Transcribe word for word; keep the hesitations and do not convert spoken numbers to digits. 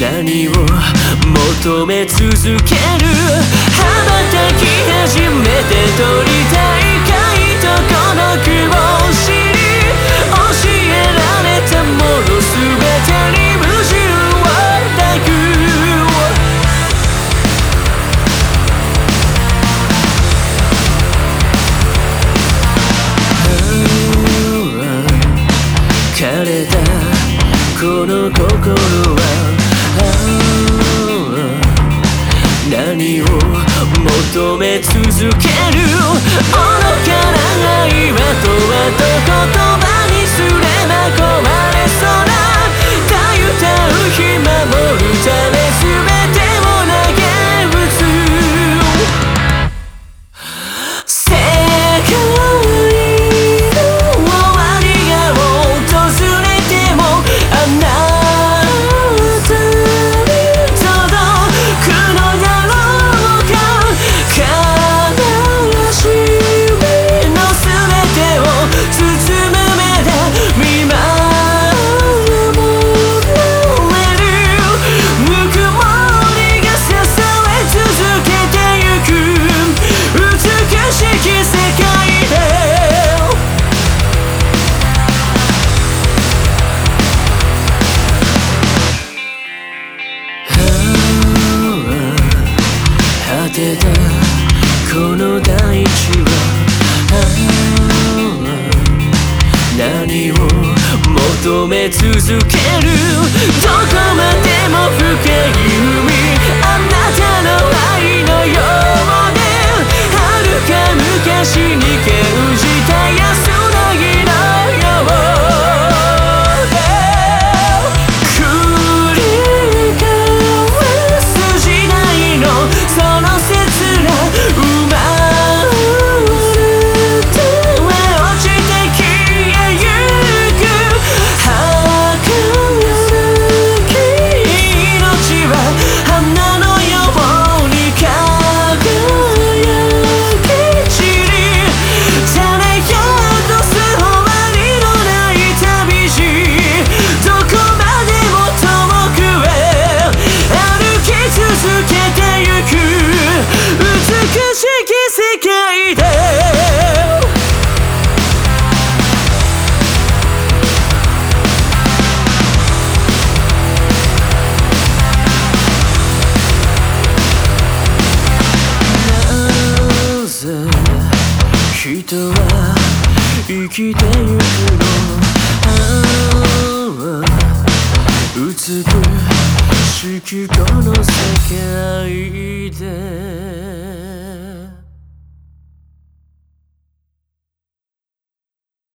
何を求め続ける？羽ばたき始めて取りたい海とこの句を知り、教えられたものすべてに矛盾を抱く。枯れたこの心は何を求め続ける？愚かな愛はとはと言葉にすれば壊れそうなたゆたう日守るため全てを投げ打つ。世界の終わりが訪れてもあなたに届くのだろうか。悲しみのすべてを包む目で見守れる。ぬくもりが支え続けてゆく美しき世界で。果てたこの大地は何を求め続ける？どこまでも深い海、あなたの愛のようで遥か昔に献じた安らぎのようで繰り返す時代のその切な生まれて落ちて消えゆく儚き命は花のように輝き散り、誰やとす終わりのない旅路、どこまでも遠くへ歩き続けてゆく美しき世界で。なぜ人は生きてゆくの？美しきこの世界で